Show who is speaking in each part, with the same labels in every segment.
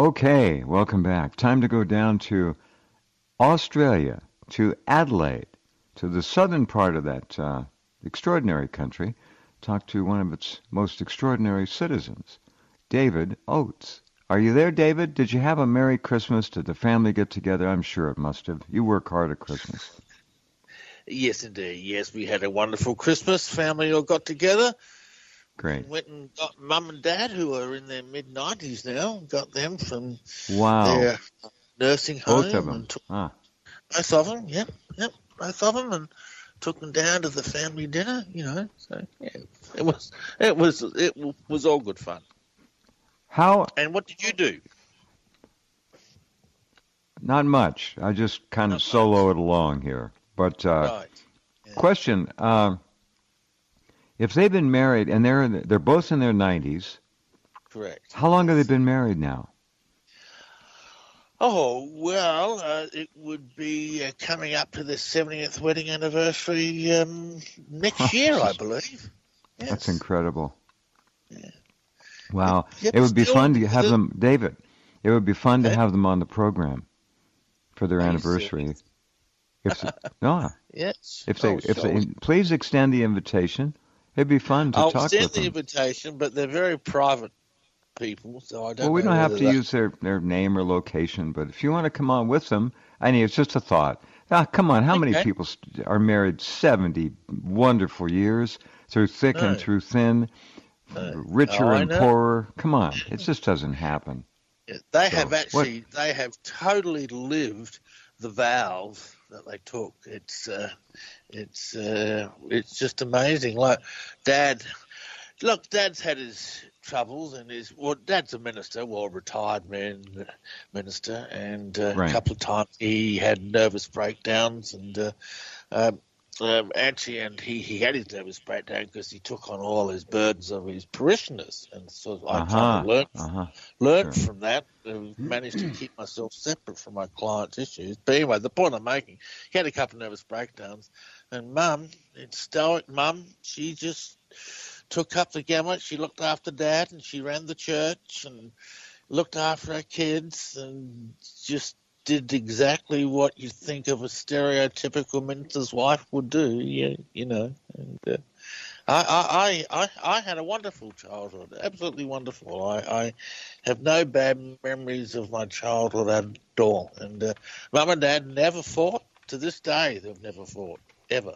Speaker 1: Okay, welcome back. Time to go down to Australia, to Adelaide, to the southern part of that extraordinary country. Talk to one of its most extraordinary citizens, David Oates. Are you there, David? Did you have a Merry Christmas? Did the family get together? I'm sure it must have. You work hard at Christmas.
Speaker 2: Yes, indeed. Yes, we had a wonderful Christmas. Family all got together.
Speaker 1: Great.
Speaker 2: Went and got Mum and Dad, who are in their mid-90s now. Got them from
Speaker 1: Wow.
Speaker 2: their nursing home.
Speaker 1: Both of them.
Speaker 2: And both of them, yep, both of them, and took them down to the family dinner. So yeah, it was all good fun.
Speaker 1: How?
Speaker 2: And what did you do?
Speaker 1: Not much. I just kind of solo it along here. But
Speaker 2: Right. Yeah.
Speaker 1: question: if they've been married and they're both in their 90s,
Speaker 2: Correct.
Speaker 1: how long have they been married now?
Speaker 2: Oh, well, it would be coming up to their 70th wedding anniversary next year, I believe. Yes.
Speaker 1: That's incredible.
Speaker 2: Yeah.
Speaker 1: Wow.
Speaker 2: Yep,
Speaker 1: It would be
Speaker 2: still
Speaker 1: fun to have
Speaker 2: the-
Speaker 1: them, David. It would be fun to
Speaker 2: Okay.
Speaker 1: have them on the program for their
Speaker 2: Are you
Speaker 1: anniversary. No,
Speaker 2: Yes.
Speaker 1: if they
Speaker 2: Sure.
Speaker 1: please extend the invitation. It'd be fun to
Speaker 2: I'll
Speaker 1: talk
Speaker 2: send
Speaker 1: with
Speaker 2: the
Speaker 1: them.
Speaker 2: invitation, but they're very private people, so I don't
Speaker 1: Well, we
Speaker 2: know
Speaker 1: don't have
Speaker 2: whether
Speaker 1: to
Speaker 2: they-
Speaker 1: use their name or location, but if you want to come on with them, I mean, it's just a thought. Ah, come on, how many
Speaker 2: Okay.
Speaker 1: people are married 70 wonderful years through thick and
Speaker 2: No.
Speaker 1: through thin,
Speaker 2: No.
Speaker 1: richer
Speaker 2: Oh, I
Speaker 1: and
Speaker 2: know.
Speaker 1: poorer? Come on, it just doesn't happen.
Speaker 2: They
Speaker 1: So,
Speaker 2: have actually, they have totally lived the vows that they took. It's just amazing. Like Dad's had his troubles and Dad's a minister, retired minister, and
Speaker 1: Right.
Speaker 2: a couple of times he had nervous breakdowns and. Actually, and he had his nervous breakdown because he took on all his burdens of his parishioners, and so I kind of learned
Speaker 1: Sure.
Speaker 2: from that. Managed to keep myself separate from my clients' issues. But anyway, the point I'm making, he had a couple of nervous breakdowns, and Mum, it's stoic Mum, she just took up the gamut. She looked after Dad, and she ran the church, and looked after her kids, and just did exactly what you think of a stereotypical minister's wife would do, you know. And I had a wonderful childhood, absolutely wonderful. I have no bad memories of my childhood at all. And Mum and Dad never fought. To this day, they've never fought, ever.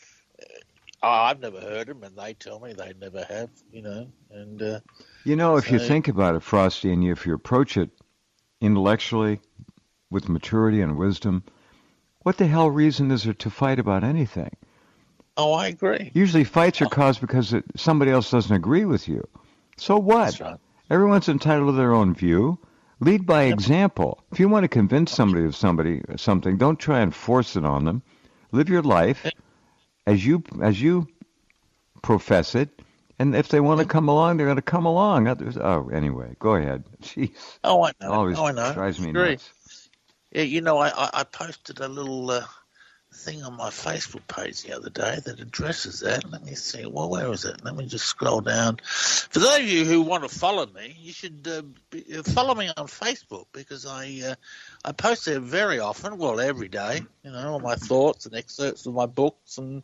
Speaker 2: I've never heard them, and they tell me they never have, And
Speaker 1: if you
Speaker 2: so-
Speaker 1: think about it, Frosty, and if you approach it intellectually with maturity and wisdom, what the hell reason is there to fight about anything?
Speaker 2: Oh, I agree.
Speaker 1: Usually fights are caused because somebody else doesn't agree with you. So what?
Speaker 2: That's right.
Speaker 1: Everyone's entitled to their own view. Lead by
Speaker 2: Yep.
Speaker 1: example. If you want to convince somebody of something, don't try and force it on them. Live your life as you profess it, and if they want to come along, they're going to come along. Anyway, go ahead. Jeez.
Speaker 2: Oh, I know.
Speaker 1: Always
Speaker 2: I know.
Speaker 1: drives me
Speaker 2: Agree.
Speaker 1: nuts.
Speaker 2: Yeah, I posted a little thing on my Facebook page the other day that addresses that. Let me see. Well, where is it? Let me just scroll down. For those of you who want to follow me, you should follow me on Facebook because I post there very often, every day, all my thoughts and excerpts of my books and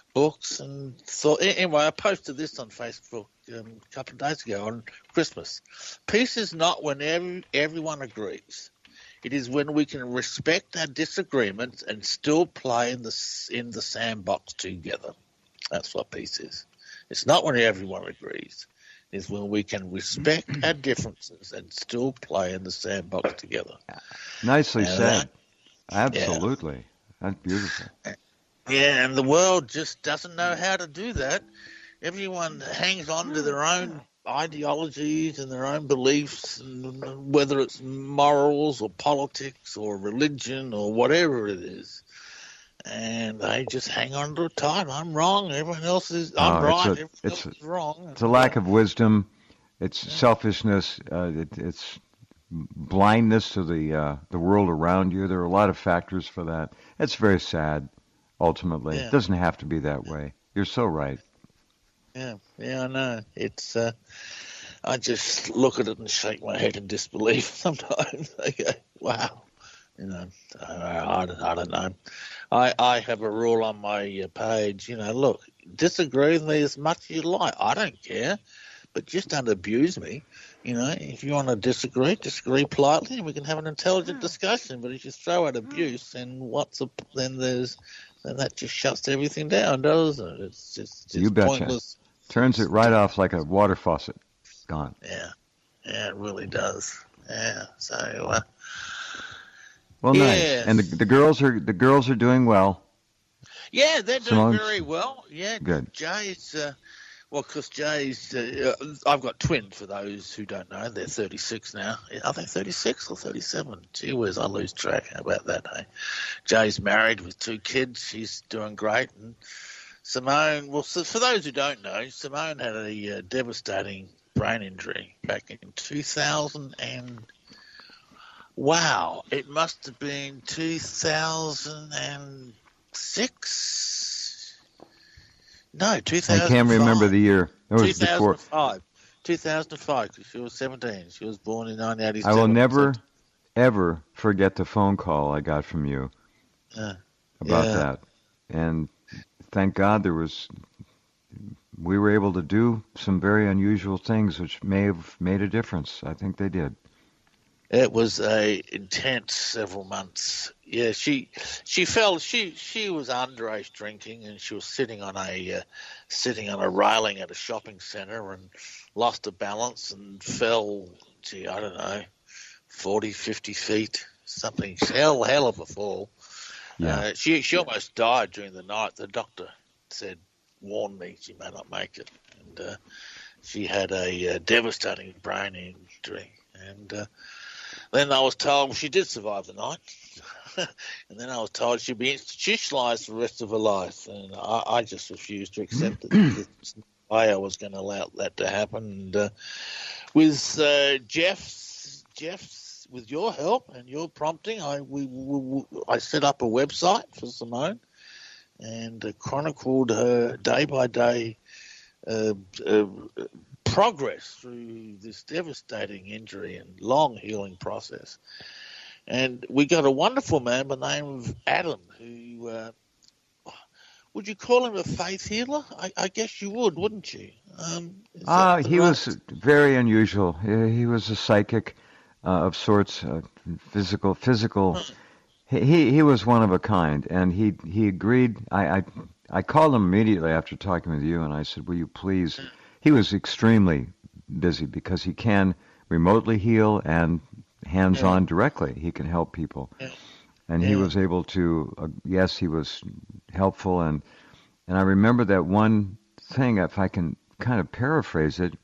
Speaker 2: thought. Anyway, I posted this on Facebook a couple of days ago on Christmas. Peace is not when everyone agrees. It is when we can respect our disagreements and still play in the sandbox together. That's what peace is. It's not when everyone agrees. It's when we can respect our differences and still play in the sandbox together.
Speaker 1: Nicely
Speaker 2: And
Speaker 1: said. Absolutely. That's beautiful.
Speaker 2: Yeah, and the world just doesn't know how to do that. Everyone hangs on to their own ideologies and their own beliefs, and whether it's morals or politics or religion or whatever it is. And they just hang on to it tight. I'm wrong. Everyone else is. I'm right. Everyone else is wrong.
Speaker 1: It's a lack of wisdom. It's selfishness. It's blindness to the world around you. There are a lot of factors for that. It's very sad. Ultimately, it doesn't have to be that way. You're so right.
Speaker 2: Yeah, I know. It's I just look at it and shake my head in disbelief sometimes. I go, wow. I don't know. I have a rule on my page, look, disagree with me as much as you like. I don't care, but just don't abuse me. If you want to disagree politely, and we can have an intelligent discussion. But if you throw out abuse, then then that just shuts everything down, doesn't it? It's just
Speaker 1: you betcha.
Speaker 2: Pointless.
Speaker 1: Turns it right off like a water faucet. Gone.
Speaker 2: Yeah, it really does. Yeah, so.
Speaker 1: Well, nice. And the girls are doing well.
Speaker 2: Yeah, they're doing very well. Yeah,
Speaker 1: good.
Speaker 2: Jay's. Because Jay's, I've got twins, for those who don't know. They're 36 now. Are they 36 or 37? Gee whiz, I lose track. How about that, hey? Jay's married with 2 kids. She's doing great. And Simone, for those who don't know, Simone had a devastating brain injury back in 2000 and... Wow, it must have been 2006? No, 2005.
Speaker 1: I can't remember the year. It was
Speaker 2: 2005. 2005, because she was 17. She was born in 1987.
Speaker 1: I will never, ever forget the phone call I got from you about that. And thank God we were able to do some very unusual things which may have made a difference. I think they did.
Speaker 2: It was a intense several months. Yeah, she fell. She was underage drinking, and she was sitting on a railing at a shopping centre and lost her balance and fell. I don't know, 40, 50 feet, something. Hell of a fall.
Speaker 1: Yeah.
Speaker 2: She almost died during the night. The doctor warned me she may not make it, and she had a devastating brain injury, and. Then I was told she did survive the night, and then I was told she'd be institutionalised for the rest of her life, and I just refused to accept it. There's no way I was going to allow that to happen. And with Jeff's, with your help and your prompting, I set up a website for Simone and chronicled her day by day progress through this devastating injury and long healing process. And we got a wonderful man by the name of Adam who, would you call him a faith healer? I guess you would, wouldn't you?
Speaker 1: He was very unusual. He was a psychic of sorts, physical. He was one of a kind, and he agreed. I called him immediately after talking with you, and I said, will you please... He was extremely busy because he can remotely heal and hands-on directly. He can help people. Yeah. And he was able to, yes, he was helpful. And I remember that one thing, if I can kind of paraphrase it,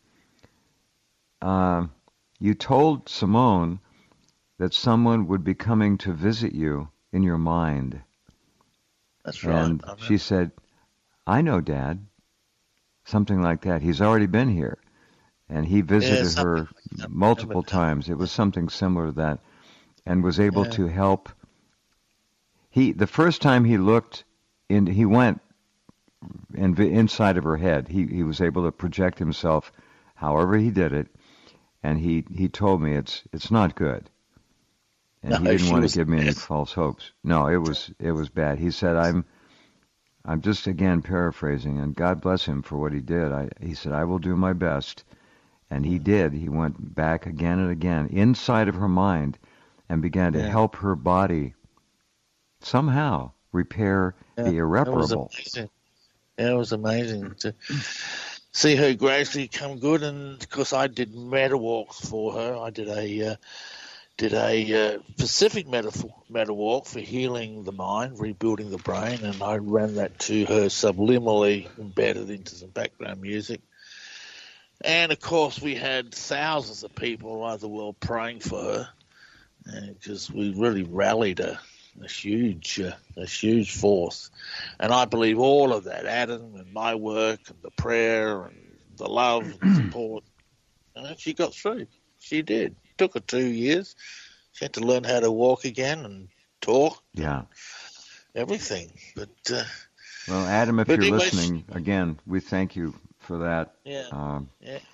Speaker 1: you told Simone that someone would be coming to visit you in your mind.
Speaker 2: That's right.
Speaker 1: And she said, I know, Dad. Something like that. He's already been here. And he visited her multiple times. It was something similar to that. And was able to help. The first time he looked, he went inside of her head. He was able to project himself however he did it. And he told me it's not good. And he didn't want to give me any false hopes. No, it was bad. He said, I'm just, again, paraphrasing, and God bless him for what he did. He said, I will do my best. And he did. He went back again and again inside of her mind and began to help her body somehow repair the irreparable.
Speaker 2: It was amazing to see her gradually come good. And, of course, I did meta walks for her. I did a Pacific meta walk for healing the mind, rebuilding the brain, and I ran that to her subliminally embedded into some background music. And, of course, we had thousands of people around the world praying for her because we really rallied a huge force. And I believe all of that, Adam and my work and the prayer and the love and support, and she got through. She did. Took her 2 years. She had to learn how to walk again and talk.
Speaker 1: Yeah.
Speaker 2: Everything. But
Speaker 1: well, Adam, if you're listening, again, we thank you for that.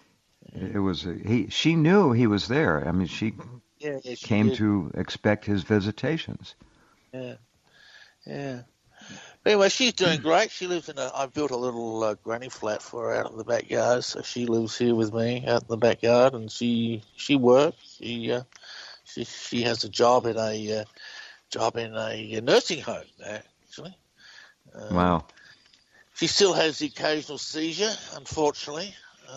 Speaker 1: It was she knew he was there. I mean, she
Speaker 2: Yeah, she
Speaker 1: came
Speaker 2: did.
Speaker 1: to expect his visitations.
Speaker 2: Yeah, yeah. Anyway, she's doing great. She lives in I built a little granny flat for her out in the backyard, so she lives here with me out in the backyard, and she works. She has a job in a nursing home actually.
Speaker 1: Wow.
Speaker 2: She still has the occasional seizure, unfortunately.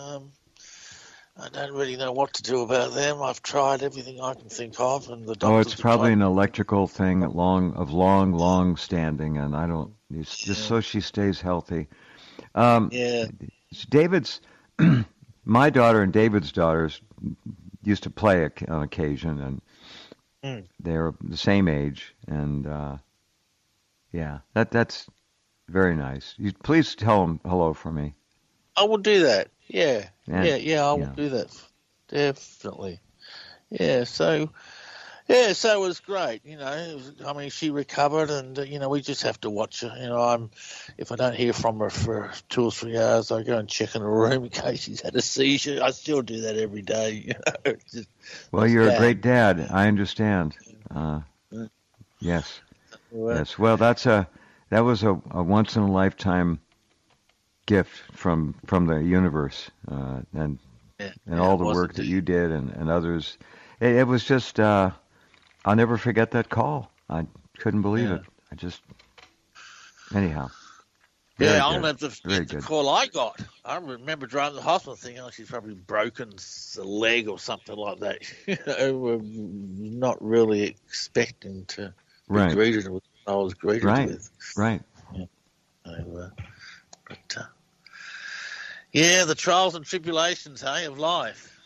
Speaker 2: I don't really know what to do about them. I've tried everything I can think of, and the
Speaker 1: Oh,
Speaker 2: doctors
Speaker 1: it's
Speaker 2: have
Speaker 1: probably
Speaker 2: tried.
Speaker 1: an electrical thing, long standing, and I don't. It's just
Speaker 2: Yeah,
Speaker 1: so she stays healthy. Um,
Speaker 2: yeah,
Speaker 1: David's, my daughter and David's daughters used to play on occasion, and
Speaker 2: mm.
Speaker 1: they're the same age, and yeah, that's very nice. You please tell them hello for me.
Speaker 2: I will do that. Yeah,
Speaker 1: And
Speaker 2: I will
Speaker 1: yeah,
Speaker 2: do that. Definitely. Yeah, so it was great. I mean, she recovered, and we just have to watch her. If I don't hear from her for 2 or 3 hours, I go and check in her room in case she's had a seizure. I still do that every day. It's just,
Speaker 1: well,
Speaker 2: as
Speaker 1: you're a
Speaker 2: dad.
Speaker 1: great dad. I understand. Uh,
Speaker 2: Yeah.
Speaker 1: yes,
Speaker 2: Well,
Speaker 1: yes. Well, that was a once in a lifetime gift from the universe, and
Speaker 2: yeah,
Speaker 1: all
Speaker 2: it
Speaker 1: the
Speaker 2: was
Speaker 1: work that
Speaker 2: indeed.
Speaker 1: you did and others. It was just I'll never forget that call. I couldn't believe
Speaker 2: Yeah.
Speaker 1: it. I just anyhow, very
Speaker 2: Yeah, I'll
Speaker 1: good,
Speaker 2: never
Speaker 1: very
Speaker 2: forget the
Speaker 1: good.
Speaker 2: call I got. I remember driving to the hospital thinking, oh, she's probably broken a leg or something like that. We're not really expecting to be
Speaker 1: Right,
Speaker 2: greeted with what I was greeted
Speaker 1: right,
Speaker 2: with.
Speaker 1: right.
Speaker 2: Yeah, so, but yeah, the trials and tribulations, hey, of life.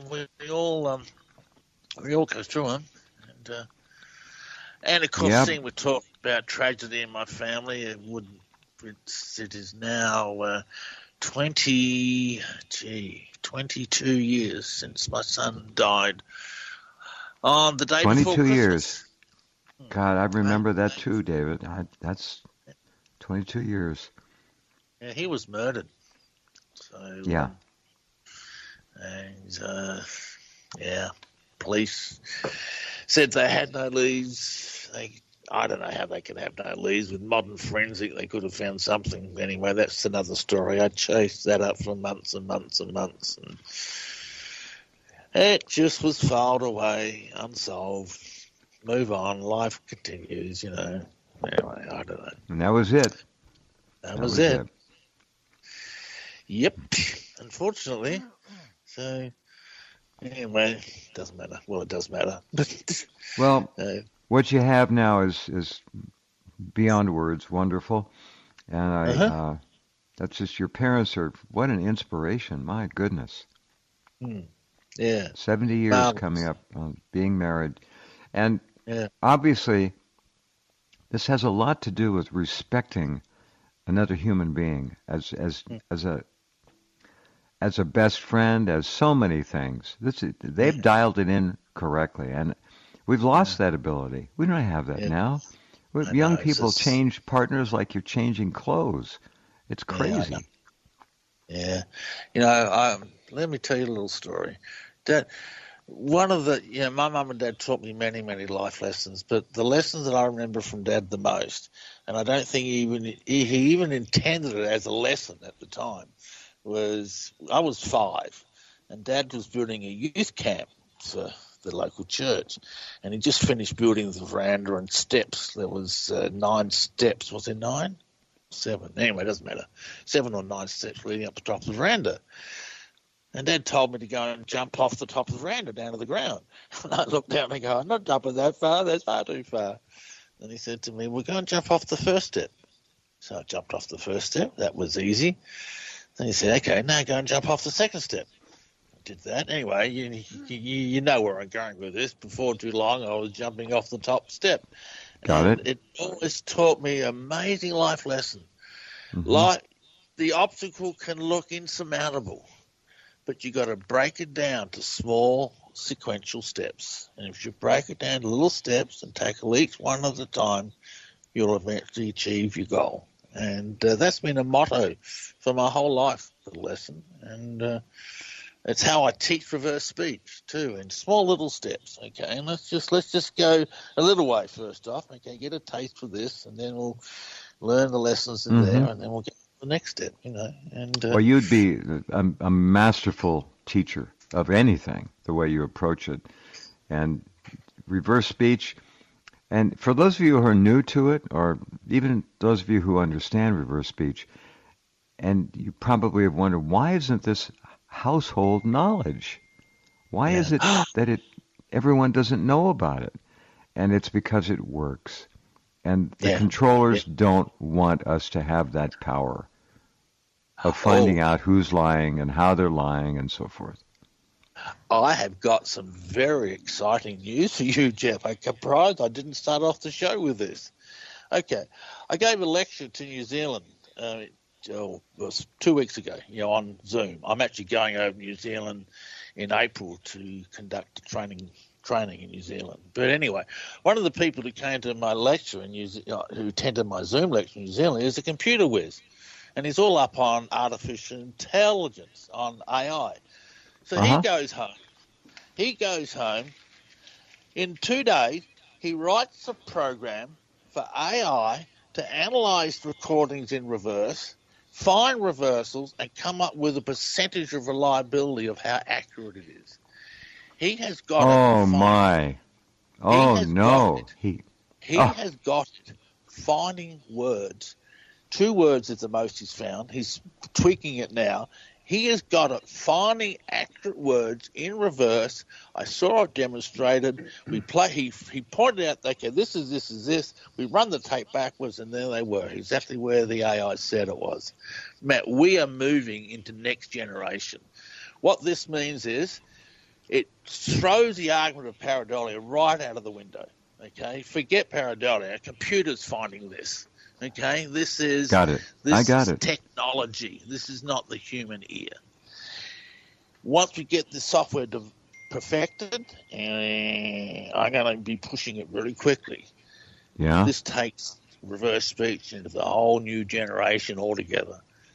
Speaker 2: We all go through them, and of course,
Speaker 1: Yep.
Speaker 2: seeing we talk about tragedy in my family, it is now 22 years since my son died on the day before
Speaker 1: 22
Speaker 2: Christmas.
Speaker 1: years. God, I
Speaker 2: Right?
Speaker 1: remember that too, David. That's 22 years.
Speaker 2: Yeah, he was murdered. So,
Speaker 1: Yeah.
Speaker 2: and yeah, police said they had no leads. I don't know how they could have no leads. With modern forensic, they could have found something. Anyway, that's another story. I chased that up for months and months and months, and it just was filed away, unsolved. Move on. Life continues, Anyway, I don't know.
Speaker 1: And that was it.
Speaker 2: That
Speaker 1: That
Speaker 2: was
Speaker 1: was
Speaker 2: it.
Speaker 1: it.
Speaker 2: Yep. Unfortunately. So, anyway, doesn't matter. Well, it does matter.
Speaker 1: Well,
Speaker 2: uh,
Speaker 1: what you have now is beyond words wonderful. And
Speaker 2: uh-huh.
Speaker 1: that's just your parents are what an inspiration. My goodness.
Speaker 2: Yeah.
Speaker 1: 70 years coming
Speaker 2: Marvelous.
Speaker 1: up on being married. And
Speaker 2: Yeah.
Speaker 1: obviously, this has a lot to do with respecting another human being as a as a best friend, as so many things.
Speaker 2: Yeah.
Speaker 1: They've dialed it in correctly, and we've
Speaker 2: Yeah.
Speaker 1: lost that ability. We don't have that
Speaker 2: Yeah.
Speaker 1: now.
Speaker 2: I
Speaker 1: Young
Speaker 2: know. It's
Speaker 1: people
Speaker 2: just,
Speaker 1: change partners like you're changing clothes. It's
Speaker 2: yeah, I know.
Speaker 1: crazy.
Speaker 2: Yeah. Let me tell you a little story. Dad, my mum and dad taught me many, many life lessons, but the lessons that I remember from dad the most, and I don't think he even intended it as a lesson at the time, was I was 5, and dad was building a youth camp for the local church, and he just finished building the veranda and steps. There was 9 steps. Was there 9? 7. Anyway, it doesn't matter. 7 or 9 steps leading up the top of the veranda. And Dad told me to go and jump off the top of the veranda down to the ground. And I looked down and go, I'm not jumping that far. That's far too far. And he said to me, well, go and jump off the first step. So I jumped off the first step. That was easy. Then he said, okay, now go and jump off the second step. I did that. Anyway, you know where I'm going with this. Before too long, I was jumping off the top step.
Speaker 1: Got
Speaker 2: And
Speaker 1: it?
Speaker 2: it always taught me an amazing life lesson.
Speaker 1: Hmm.
Speaker 2: Like, the obstacle can look insurmountable, but you got to break it down to small sequential steps. And if you break it down to little steps and tackle each one at a time, you'll eventually achieve your goal. And that's been a motto for my whole life, the lesson. And It's how I teach reverse speech too, in small little steps. Okay, and let's just go a little way first off. Okay, get a taste for this, and then we'll learn the lessons in there, and then we'll get to the next step. And
Speaker 1: well, you'd be a masterful teacher of anything, the way you approach it, and reverse speech. And for those of you who are new to it, or even those of you who understand reverse speech, and you probably have wondered, why isn't this household knowledge? Why is it that everyone doesn't know about it? And it's because it works. And the controllers don't want us to have that power of finding out who's lying and how they're lying and so forth.
Speaker 2: I have got some very exciting news for you, Jeff. I'm surprised I didn't start off the show with this. Okay, I gave a lecture to New Zealand. It was 2 weeks ago, on Zoom. I'm actually going over to New Zealand in April to conduct training in New Zealand. But anyway, one of the people who came to my lecture who attended my Zoom lecture in New Zealand is a computer whiz, and he's all up on artificial intelligence, on AI. So he goes home. In 2 days, he writes a program for AI to analyze recordings in reverse, find reversals, and come up with a percentage of reliability of how accurate it is. He has got it.
Speaker 1: Oh, my. Oh, no.
Speaker 2: He has got it finding words. 2 words is the most he's found. He's tweaking it now. He has got it finding accurate words in reverse. I saw it demonstrated. He pointed out, okay, this is this. We run the tape backwards, and there they were, exactly where the AI said it was. Matt, we are moving into next generation. What this means is it throws the argument of pareidolia right out of the window. Okay, forget pareidolia. A computer's finding this. Okay, this is technology. This is not the human ear. Once we get the software perfected, and I'm going to be pushing it really quickly.
Speaker 1: Yeah,
Speaker 2: this takes reverse speech into the whole new generation altogether.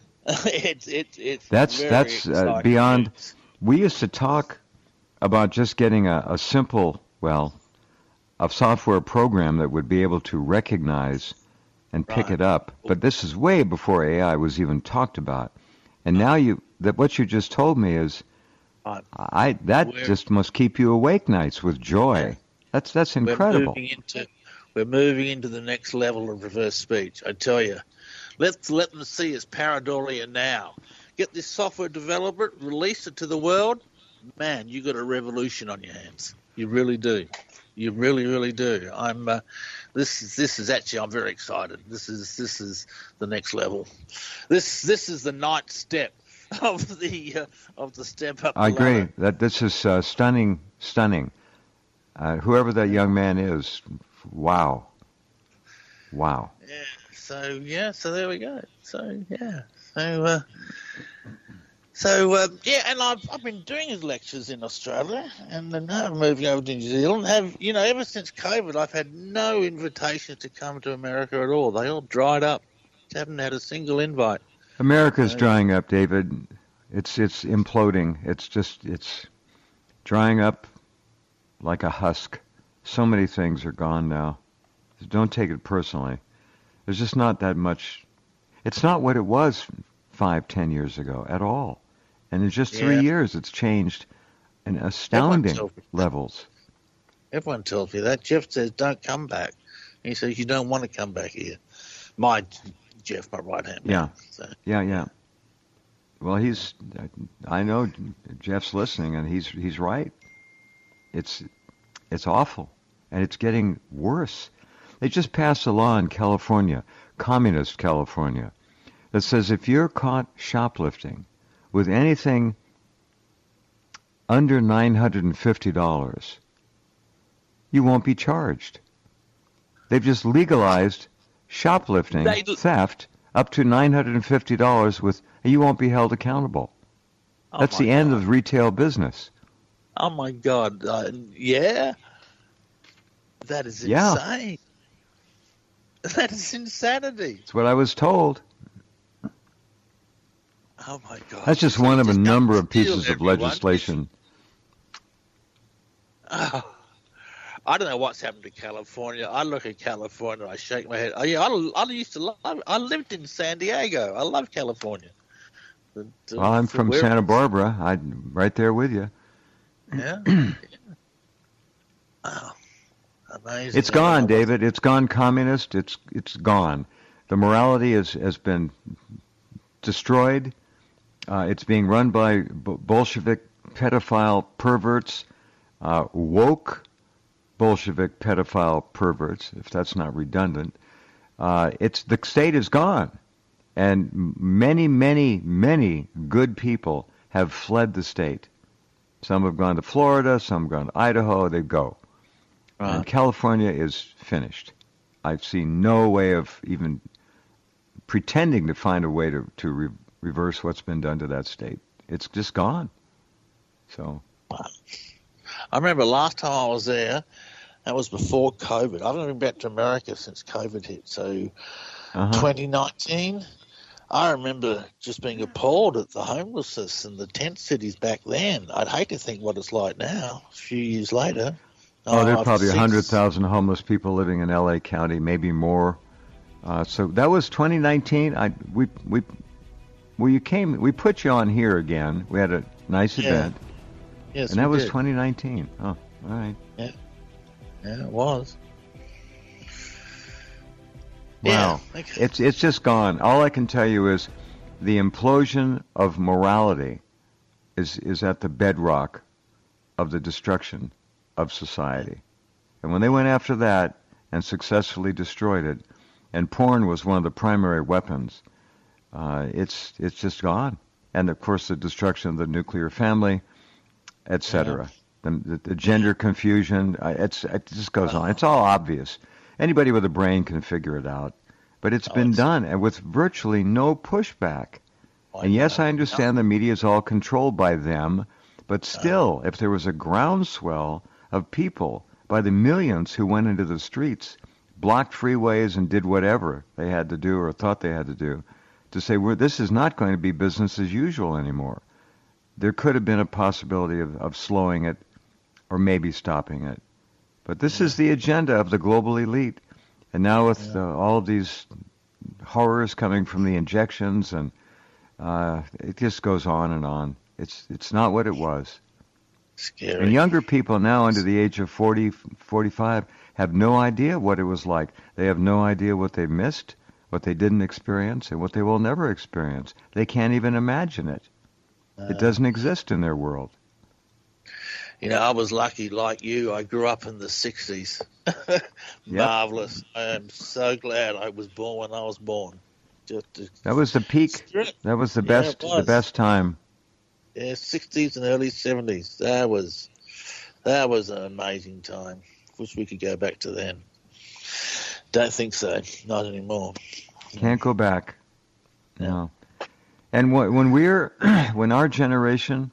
Speaker 2: That's
Speaker 1: beyond. We used to talk about just getting a simple, a software program that would be able to recognize and pick it up. But this is way before AI was even talked about. And now what you just told me is, just must keep you awake nights with joy. That's incredible.
Speaker 2: We're moving into the next level of reverse speech. I tell you, let's let them see it's pareidolia now. Get this software developer, release it to the world. Man, you got a revolution on your hands. You really do. You really, really do. This is actually, I'm very excited. This is the next level. This is the 9th step of the step up.
Speaker 1: I agree that this is stunning. Whoever that young man is, wow.
Speaker 2: Yeah. So there we go. And I've been doing his lectures in Australia, and then now I'm moving over to New Zealand. Ever since COVID, I've had no invitations to come to America at all. They all dried up. Haven't had a single invite.
Speaker 1: America's drying up, David. It's imploding. It's drying up like a husk. So many things are gone now. Don't take it personally. There's just not that much. It's not what it was 5-10 years ago at all. And in just 3 years, it's changed in astounding levels.
Speaker 2: Everyone tells me that. Jeff says, don't come back. He says, you don't want to come back here. My right hand man.
Speaker 1: Yeah. Well, I know Jeff's listening, and he's right. It's awful, and it's getting worse. They just passed a law in California, communist California, that says if you're caught shoplifting with anything under $950, you won't be charged. They've just legalized shoplifting, theft, up to $950 and you won't be held accountable. That's the end of retail business.
Speaker 2: Oh, my God. Yeah? That is insane. That is insanity.
Speaker 1: That's what I was told.
Speaker 2: Oh my God!
Speaker 1: That's just one of a number of pieces of legislation.
Speaker 2: I don't know what's happened to California. I look at California, I shake my head. I used to love it. I lived in San Diego. I love California. But,
Speaker 1: well, I'm from Santa Barbara. I'm right there with you.
Speaker 2: Yeah. Wow. Amazing.
Speaker 1: It's gone, David. It's gone communist. It's gone. The morality has been destroyed. It's being run by Bolshevik pedophile perverts, woke Bolshevik pedophile perverts, if that's not redundant. The state is gone, and many, many, many good people have fled the state. Some have gone to Florida, some have gone to Idaho. They go, and California is finished. I've seen no way of even pretending to find a way to reverse what's been done to that state. It's just gone. So,
Speaker 2: I remember last time I was there. That was before COVID. I haven't been back to America since COVID hit. So 2019, I remember just being appalled at the homelessness in the tent cities back then. I'd hate to think what it's like now, a few years later.
Speaker 1: Oh, there are probably 100,000 homeless people living in L.A. County, maybe more. So that was 2019. We put you on here again. We had a nice event.
Speaker 2: Yes,
Speaker 1: and that was 2019. Oh, all right.
Speaker 2: Yeah. Yeah, it was.
Speaker 1: Wow.
Speaker 2: Yeah, okay.
Speaker 1: It's just gone. All I can tell you is the implosion of morality is at the bedrock of the destruction of society. And when they went after that and successfully destroyed it, and porn was one of the primary weapons, it's just gone. And of course the destruction of the nuclear family, etc. The gender confusion, it just goes on. It's all obvious. Anybody with a brain can figure it out. But it's been done, and with virtually no pushback. And yes, I understand the media is all controlled by them, but still, if there was a groundswell of people by the millions who went into the streets, blocked freeways and did whatever they had to do or thought they had to do, to say, this is not going to be business as usual anymore. There could have been a possibility of slowing it or maybe stopping it. But this is the agenda of the global elite. And now with all of these horrors coming from the injections, and it just goes on and on. It's not what it was.
Speaker 2: Scary.
Speaker 1: And younger people now under the age of 40, 45 have no idea what it was like. They have no idea what they missed, what they didn't experience, and what they will never experience. They can't even imagine it. It doesn't exist in their world.
Speaker 2: You know, I was lucky like you. I grew up in the 60s. Marvelous. I am so glad I was born when I was born.
Speaker 1: That was the peak. That was the best the best time.
Speaker 2: Yeah, 60s and early 70s. That was an amazing time. Wish we could go back to then. Don't think so. Not anymore.
Speaker 1: Can't go back. No. And when our generation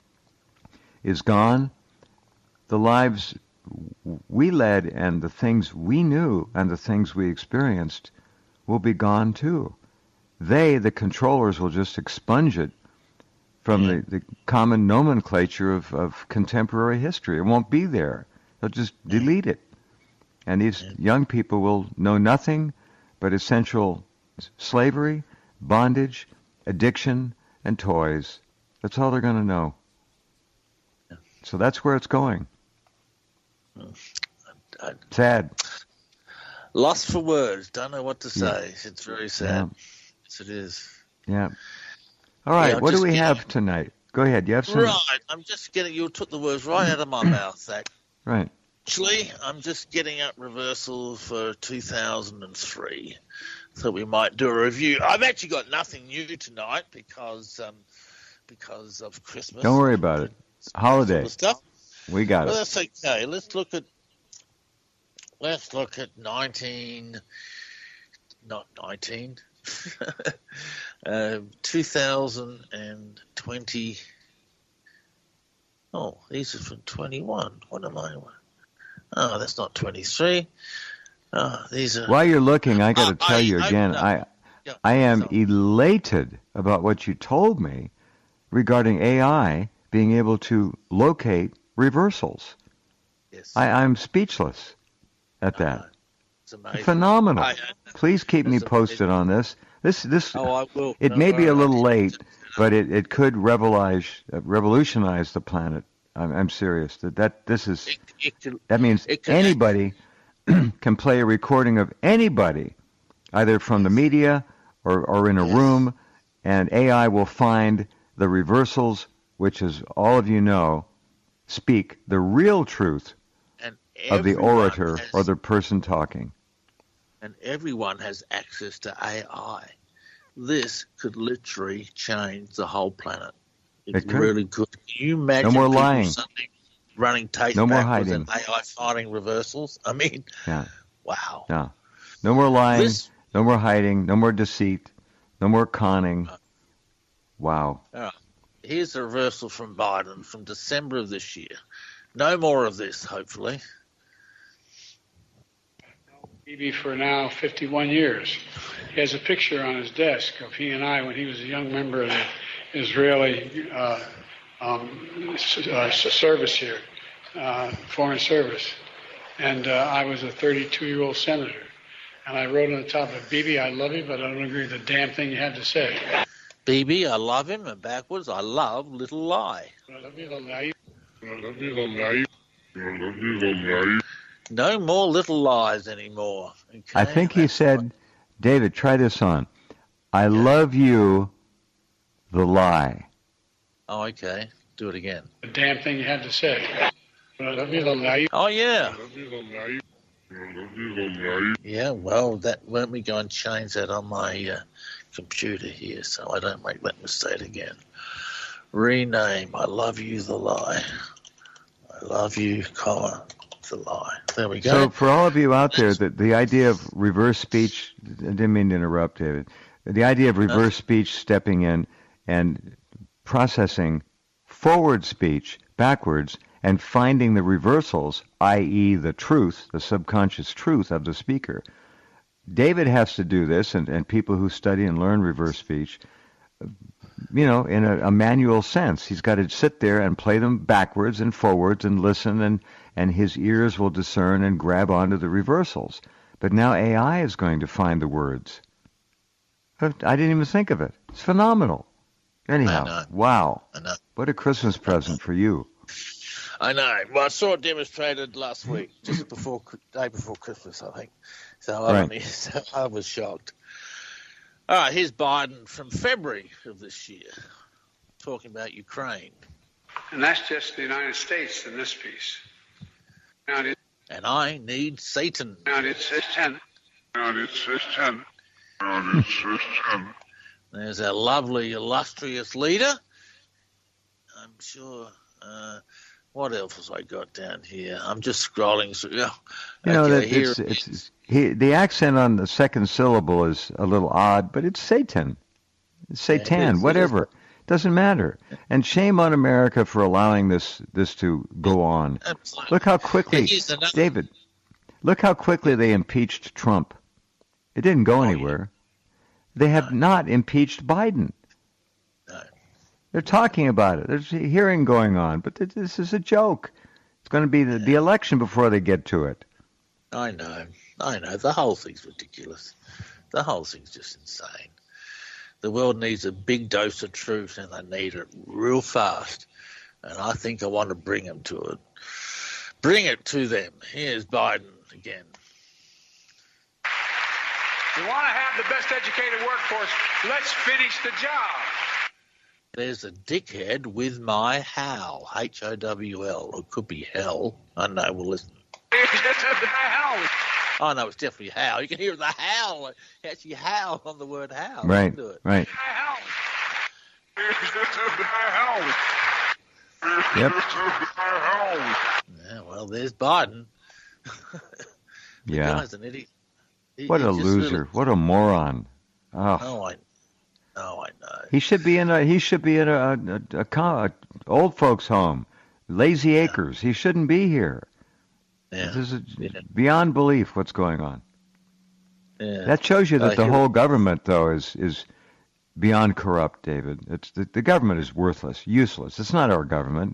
Speaker 1: is gone, the lives we led and the things we knew and the things we experienced will be gone too. The controllers, will just expunge it from the common nomenclature of contemporary history. It won't be there. They'll just delete it. And these young people will know nothing but essential slavery, bondage, addiction, and toys. That's all they're going to know. So that's where it's going. Sad.
Speaker 2: Lost for words. Don't know what to say. It's very sad. Yes, it is.
Speaker 1: Yeah. All right. What do we have tonight? Go ahead. You have some.
Speaker 2: Right. I'm just getting. You took the words right out of my mouth, Zach.
Speaker 1: Right.
Speaker 2: Actually, I'm just getting up reversal for 2003. So we might do a review. I've actually got nothing new tonight because of Christmas.
Speaker 1: Don't worry about it. Holiday
Speaker 2: stuff.
Speaker 1: We got it.
Speaker 2: That's okay. Let's look at 2020. Oh, these are from 21. What am I? Oh, that's not 23. These are.
Speaker 1: While you're looking, I got to tell you again.
Speaker 2: Yeah,
Speaker 1: I am
Speaker 2: so-
Speaker 1: elated about what you told me regarding AI being able to locate reversals.
Speaker 2: yes.
Speaker 1: I'm speechless at
Speaker 2: I
Speaker 1: that.
Speaker 2: know. It's amazing.
Speaker 1: Phenomenal.
Speaker 2: I,
Speaker 1: Please keep me
Speaker 2: it's
Speaker 1: posted
Speaker 2: amazing.
Speaker 1: on this. This
Speaker 2: Oh, I will.
Speaker 1: it
Speaker 2: Don't
Speaker 1: may be a
Speaker 2: worry.
Speaker 1: little late, but it could revolutionize the planet. I'm serious. This is that means
Speaker 2: it can
Speaker 1: anybody can play a recording of anybody, either from the
Speaker 2: yes,
Speaker 1: media or in a
Speaker 2: yes.
Speaker 1: room, and AI will find the reversals, which, as all of you know, speak the real truth
Speaker 2: And
Speaker 1: of the
Speaker 2: everyone
Speaker 1: orator or
Speaker 2: has
Speaker 1: the person talking.
Speaker 2: and everyone has access to AI. This could literally change the whole planet. It
Speaker 1: It could.
Speaker 2: really could. Can you
Speaker 1: No
Speaker 2: imagine
Speaker 1: more
Speaker 2: people
Speaker 1: lying.
Speaker 2: suddenly running tapes
Speaker 1: No more
Speaker 2: backwards and
Speaker 1: hiding.
Speaker 2: AI finding reversals? I mean,
Speaker 1: Yeah.
Speaker 2: wow.
Speaker 1: No. No more lying.
Speaker 2: This
Speaker 1: No more hiding. No more deceit. No more conning. Wow.
Speaker 2: here's a reversal from Biden from December of this year. No more of this, hopefully.
Speaker 3: Bibi for now 51 years. He has a picture on his desk of he and I when he was a young member of the Israeli service here, foreign service. And I was a 32-year-old senator. And I wrote on the top of Bibi, I love you, but I don't agree with the damn thing you had to say.
Speaker 2: Bibi, I love him, and backwards, I love Little Lie.
Speaker 3: I love you, I love you.
Speaker 2: No more little lies anymore. Okay?
Speaker 1: I think he
Speaker 2: That's
Speaker 1: said, David, try this on. I love you, the lie.
Speaker 2: Oh, okay. Do it again.
Speaker 3: The damn thing you had to say. I love you, I love you.
Speaker 2: Oh, yeah. Yeah, well, let me go and change that on my computer here so I don't make that mistake again. Rename, I love you, the lie. I love you, comma, the lie. There we go.
Speaker 1: So for all of you out there, the idea of reverse speech, I didn't mean to interrupt, David. The idea of reverse speech stepping in and processing forward speech backwards and finding the reversals, i.e. the truth, the subconscious truth of the speaker. David has to do this, and people who study and learn reverse speech, in a manual sense. He's got to sit there and play them backwards and forwards and listen, and his ears will discern and grab onto the reversals. But now AI is going to find the words. I didn't even think of it. It's phenomenal. Anyhow, wow.
Speaker 2: I know.
Speaker 1: What a Christmas present for you.
Speaker 2: I know. Well, I saw it demonstrated last week, just day before Christmas, I think. So I was shocked. All right, here's Biden from February of this year, talking about Ukraine.
Speaker 3: And that's just the United States in this piece.
Speaker 2: And I need Satan. There's our lovely, illustrious leader. I'm sure. What else has I got down here? I'm just scrolling through.
Speaker 1: The accent on the second syllable is a little odd, but it's Satan. It's Satan, whatever. Doesn't matter. And shame on America for allowing this to go on.
Speaker 2: Absolutely.
Speaker 1: Look how quickly, David, look how quickly they impeached Trump. It didn't go anywhere. They have not impeached Biden.
Speaker 2: No.
Speaker 1: They're talking about it. There's a hearing going on, but this is a joke. It's going to be the election before they get to it.
Speaker 2: I know. The whole thing's ridiculous. The whole thing's just insane. The world needs a big dose of truth, and they need it real fast. And I think I want to bring them to it. Bring it to them. Here's Biden again.
Speaker 3: You want to have the best educated workforce, let's finish the job.
Speaker 2: There's a dickhead with my howl, H-O-W-L, or it could be hell. I know, well, listen. Oh, no, it's definitely howl. You can hear the howl. Actually, howl on the word howl.
Speaker 1: Right, right. Yep.
Speaker 2: Yeah, well, there's Biden. The guy's an idiot.
Speaker 1: What a loser!
Speaker 2: Really...
Speaker 1: What a moron!
Speaker 2: Oh, I know.
Speaker 1: He should be in a old folks' home, Lazy Acres. He shouldn't be here.
Speaker 2: Yeah.
Speaker 1: This is beyond belief. What's going on?
Speaker 2: Yeah.
Speaker 1: That shows you that the whole government, though, is beyond corrupt, David. It's the government is worthless, useless. It's not our government.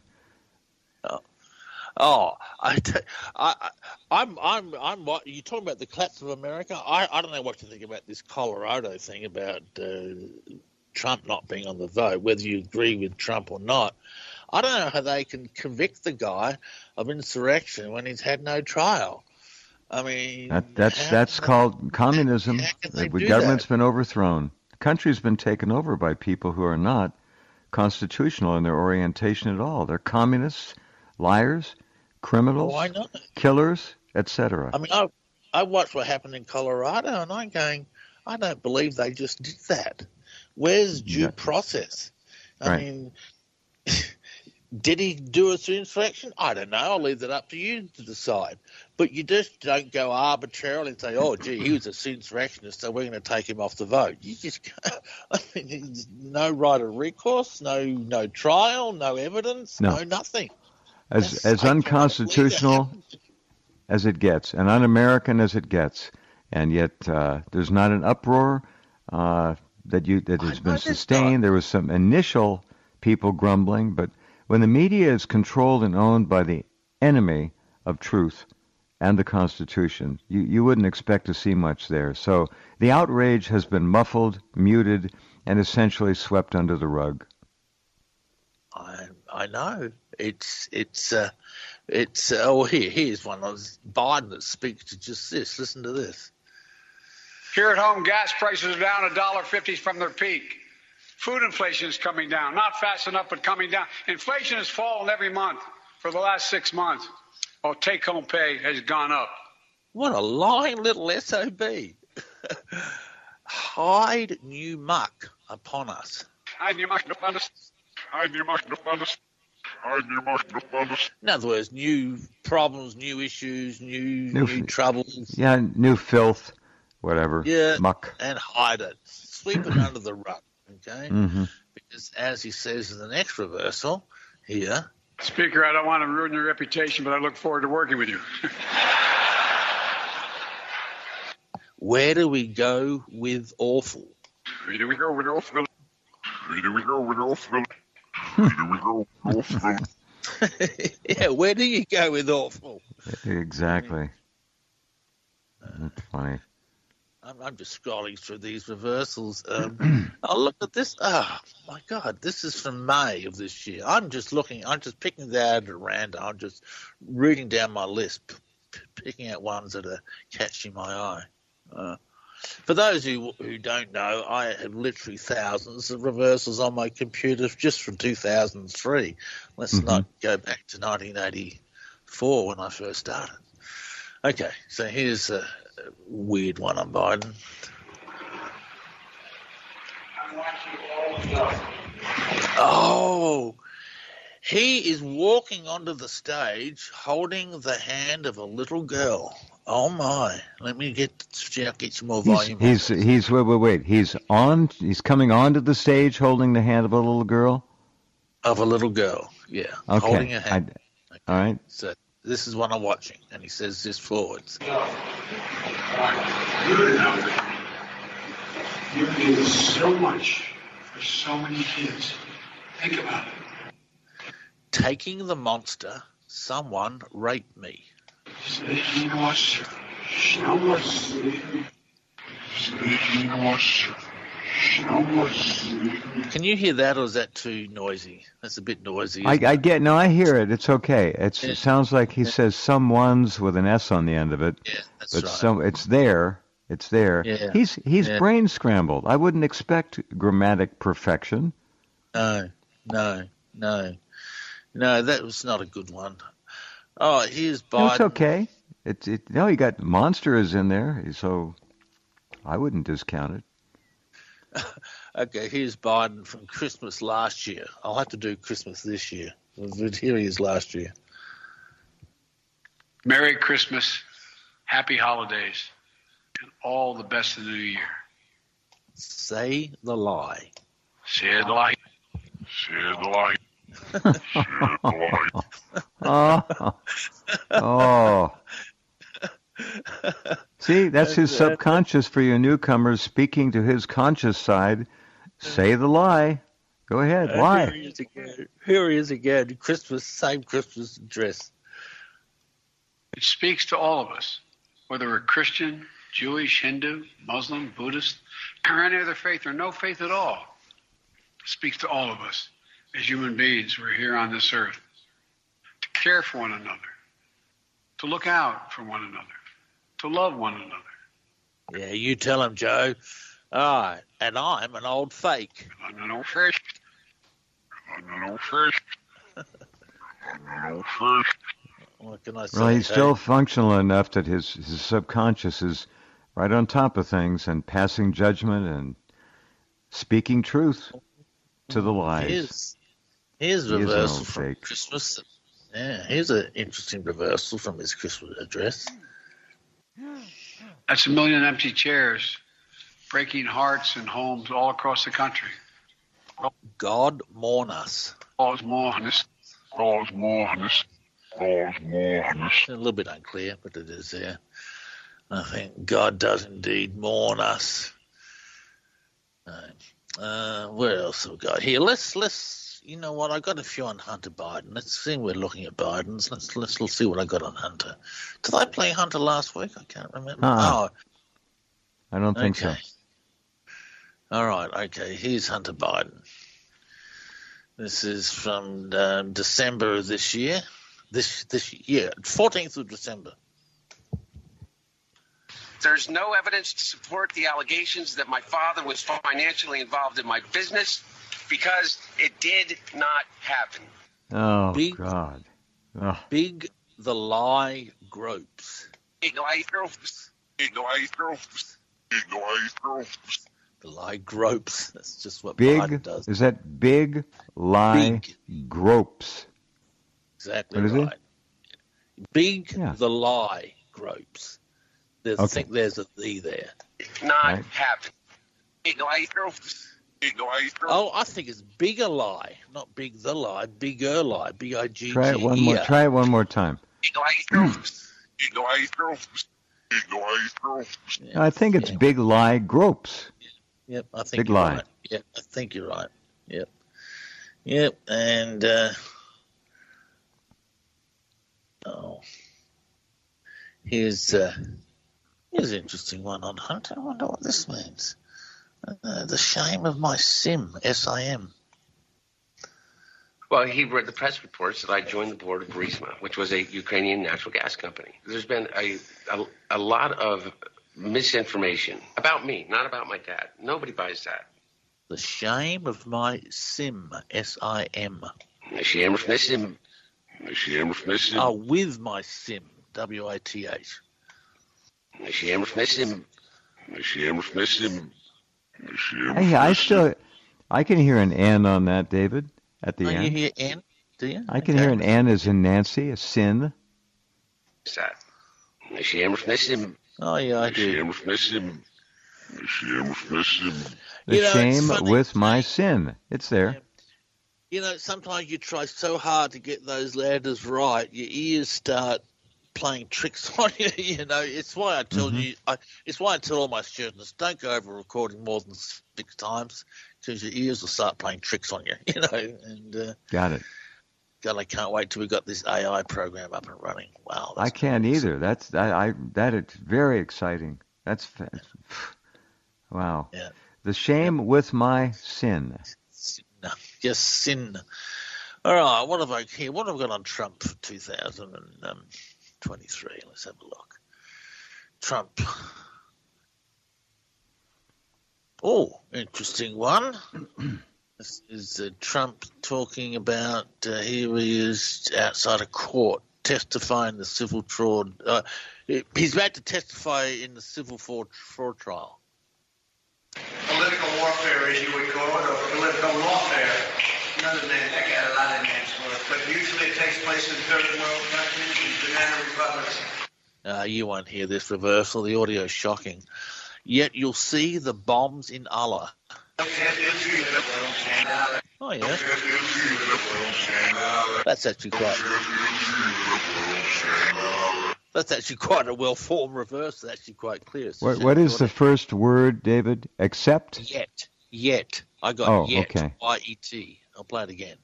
Speaker 2: I'm what you're talking about, the collapse of America. I don't know what to think about this Colorado thing about Trump not being on the vote, whether you agree with Trump or not. I don't know how they can convict the guy of insurrection when he's had no trial. I mean,
Speaker 1: that's called communism. The government's been overthrown. The country's been taken over by people who are not constitutional in their orientation at all. They're communists, liars, criminals, killers, etc.
Speaker 2: I mean, I watched what happened in Colorado, and I'm going, I don't believe they just did that. Where's due process? I mean, did he do a insurrection? I don't know. I'll leave that up to you to decide. But you just don't go arbitrarily and say, oh, gee, he was a insurrectionist, so we're going to take him off the vote. You just go, I mean, no right of recourse, no trial, no evidence, no nothing.
Speaker 1: As unconstitutional as it gets, and un-American as it gets, and yet there's not an uproar that has been sustained. There was some initial people grumbling, but when the media is controlled and owned by the enemy of truth and the Constitution, you wouldn't expect to see much there. So the outrage has been muffled, muted, and essentially swept under the rug.
Speaker 2: I know. Here's one of Biden that speaks to just this. Listen to this.
Speaker 4: Here at home, gas prices are down $1.50 from their peak. Food inflation is coming down, not fast enough, but coming down. Inflation has fallen every month for the last 6 months, while take-home pay has gone up.
Speaker 2: What a lying little SOB. Hide new muck upon us.
Speaker 4: Hide new muck upon us. Hide new muck upon us. Hide new muck upon us.
Speaker 2: In other words, new problems, new issues, new troubles.
Speaker 1: Yeah, new filth, whatever.
Speaker 2: Yeah,
Speaker 1: muck.
Speaker 2: And hide it. Sweep it under the rug. Okay,
Speaker 1: mm-hmm.
Speaker 2: Because as he says in the next reversal here,
Speaker 4: Speaker, I don't want to ruin your reputation, but I look forward to working with you.
Speaker 2: Where do we go with awful?
Speaker 4: Where do we go with awful? Where do we go with awful? Where do we go with awful?
Speaker 2: Yeah, where do you go with awful?
Speaker 1: Exactly. That's funny.
Speaker 2: I'm just scrolling through these reversals. Oh, look at this. Oh, my God. This is from May of this year. I'm just picking that out at random. I'm just reading down my list, picking out ones that are catching my eye. For those who don't know, I have literally thousands of reversals on my computer just from 2003. Let's not go back to 1984 when I first started. Okay, so here's a weird one on Biden. Oh, he is walking onto the stage holding the hand of a little girl. Oh my! Let me get some more volume.
Speaker 1: Wait. He's coming onto the stage holding the hand of a little girl.
Speaker 2: Of a little girl, yeah.
Speaker 1: Okay.
Speaker 2: Holding a hand.
Speaker 1: Okay. All right.
Speaker 2: So this is what I'm watching, and he says this forwards.
Speaker 4: You do so much for so many kids. Think about it.
Speaker 2: Taking the monster, someone raped me. Can you hear that, or is that too noisy? That's a bit noisy.
Speaker 1: I hear it. It's okay. It sounds like he says someone's with an S on the end of it.
Speaker 2: Yeah, that's
Speaker 1: but
Speaker 2: right.
Speaker 1: It's there. It's there.
Speaker 2: Yeah.
Speaker 1: He's brain scrambled. I wouldn't expect grammatic perfection.
Speaker 2: No, that was not a good one. Oh, here's Biden.
Speaker 1: It's okay. You got monsters in there, so I wouldn't discount it.
Speaker 2: Okay, here's Biden from Christmas last year. I'll have to do Christmas this year. But here he is last year.
Speaker 4: Merry Christmas, happy holidays, and all the best in the new year.
Speaker 2: Say the lie.
Speaker 4: Say the lie. Say the lie. Say the lie.
Speaker 1: Oh. See, that's his subconscious for you newcomers speaking to his conscious side. Say the lie. Go ahead. Lie.
Speaker 2: Here he is again. Christmas, same Christmas dress.
Speaker 4: It speaks to all of us, whether we're Christian, Jewish, Hindu, Muslim, Buddhist, or any other faith or no faith at all. It speaks to all of us as human beings. We're here on this earth to care for one another, to look out for one another, to love one another.
Speaker 2: Yeah, you tell him, Joe. All right, and I'm an old fake.
Speaker 4: I'm an old fake. I'm an old fake. I'm an old fake.
Speaker 2: What can I say?
Speaker 1: Well, he's still functional enough that his subconscious is right on top of things and passing judgment and speaking truth to the lies.
Speaker 2: Here's reversal from
Speaker 1: fake.
Speaker 2: Christmas. Yeah, here's an interesting reversal from his Christmas address.
Speaker 4: That's 1 million empty chairs, breaking hearts and homes all across the country.
Speaker 2: God mourn us.
Speaker 4: God's mourn us. God's mourn us. God's mourn us.
Speaker 2: A little bit unclear, but it is there. I think God does indeed mourn us. Where else have we got here? Let's. You know what? I got a few on Hunter Biden. Let's see. We're looking at Biden's. Let's see what I got on Hunter. Did I play Hunter last week? I can't remember.
Speaker 1: I don't think so.
Speaker 2: All right. Okay. Here's Hunter Biden. This is from December of this year. This year, 14th of December.
Speaker 5: There's no evidence to support the allegations that my father was financially involved in my business because it did not happen.
Speaker 1: Oh, God. Oh.
Speaker 2: Big the lie gropes.
Speaker 5: Big lie gropes. Big lie gropes. Big lie gropes.
Speaker 2: The lie gropes. That's just what
Speaker 1: Big
Speaker 2: Biden does.
Speaker 1: Is that big lie gropes?
Speaker 2: Exactly
Speaker 1: what is
Speaker 2: right.
Speaker 1: It?
Speaker 2: Big the lie gropes. I think there's a "the" there.
Speaker 5: Not happen. Big lie gropes. Big lie gropes.
Speaker 2: Oh, I think it's bigger lie, not big the lie, bigger lie, B-I-G-G-E-R.
Speaker 1: Try it one more. Try it one more time.
Speaker 5: Big lie gropes. Big lie gropes. Big lie gropes.
Speaker 1: Yeah, I think it's big lie gropes.
Speaker 2: Yep, I think
Speaker 1: big
Speaker 2: you're
Speaker 1: lie.
Speaker 2: Right. Yep, I think you're right. Yep, and here's an interesting one on Hunter. I wonder what this means. The shame of my SIM, S-I-M.
Speaker 5: Well, he read the press reports that I joined the board of Burisma, which was a Ukrainian natural gas company. There's been a lot of misinformation about me, not about my dad. Nobody buys that.
Speaker 2: The shame of my SIM, S-I-M.
Speaker 5: The shame of my SIM. The shame of my SIM.
Speaker 2: Oh, with my SIM, W-I-T-H.
Speaker 5: The shame of my SIM. The shame of my SIM.
Speaker 1: Hey, I can hear an N on that, David, at the end.
Speaker 2: You hear N, do you?
Speaker 1: I can hear an N as in Nancy, a sin.
Speaker 5: What's that? The shame of my SIM.
Speaker 2: Oh, yeah, I do.
Speaker 5: The shame of my SIM. The shame of my SIM.
Speaker 1: The shame with my sin. It's there.
Speaker 2: You know, sometimes you try so hard to get those letters right, your ears start playing tricks on you. You know, it's why I tell you. It's why I tell all my students, don't go over recording more than 6 times, because your ears will start playing tricks on you. You know, and
Speaker 1: got it.
Speaker 2: God, I can't wait till we got this AI program up and running. Wow,
Speaker 1: I can't either. That is very exciting. That's wow.
Speaker 2: Yeah.
Speaker 1: The shame with my sin.
Speaker 2: Yes, sin. All right, what have I here? What have I got on Trump for 2023? Let's have a look. Trump. Oh, interesting one. This is Trump talking about here he is outside a court testifying the civil fraud. He's about to testify in the civil fraud trial.
Speaker 6: Political warfare, as you would call it, or political lawfare. Another name, I got a lot of names for it, but usually it takes place in third world countries and banana republics.
Speaker 2: You won't hear this reversal. The audio is shocking. Yet you'll see the bombs in Allah. Oh, yeah. That's actually quite... That's actually quite a well-formed reverse. It's actually quite clear.
Speaker 1: What is the first word, David? Except?
Speaker 2: Yet. I got yet.
Speaker 1: Okay.
Speaker 2: Y-E-T. I'll play it again.